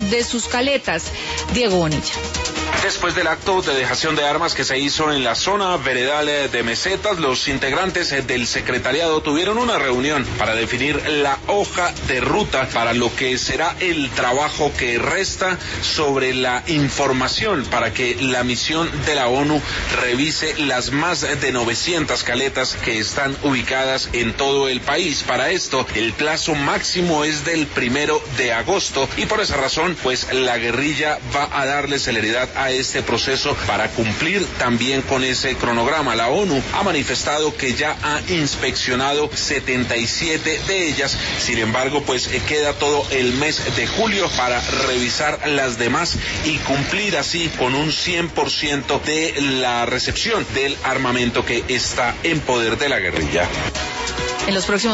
de sus caletas. Diego Bonilla. Después del acto de dejación de armas que se hizo en la zona veredal de Mesetas, los integrantes del secretariado tuvieron una reunión para definir la hoja de ruta para lo que será el trabajo que resta sobre la información para que la misión de la ONU revise las más de 900 caletas que están ubicadas en todo el país. Para esto, el plazo máximo es del 1 de agosto y por esa razón, pues la guerrilla va a darle celeridad a este proceso para cumplir también con ese cronograma. La ONU ha manifestado que ya ha inspeccionado 77 de ellas, sin embargo, pues queda todo el mes de julio para revisar las demás y cumplir así con un 100% de la recepción del armamento que está en poder de la guerrilla. En los próximos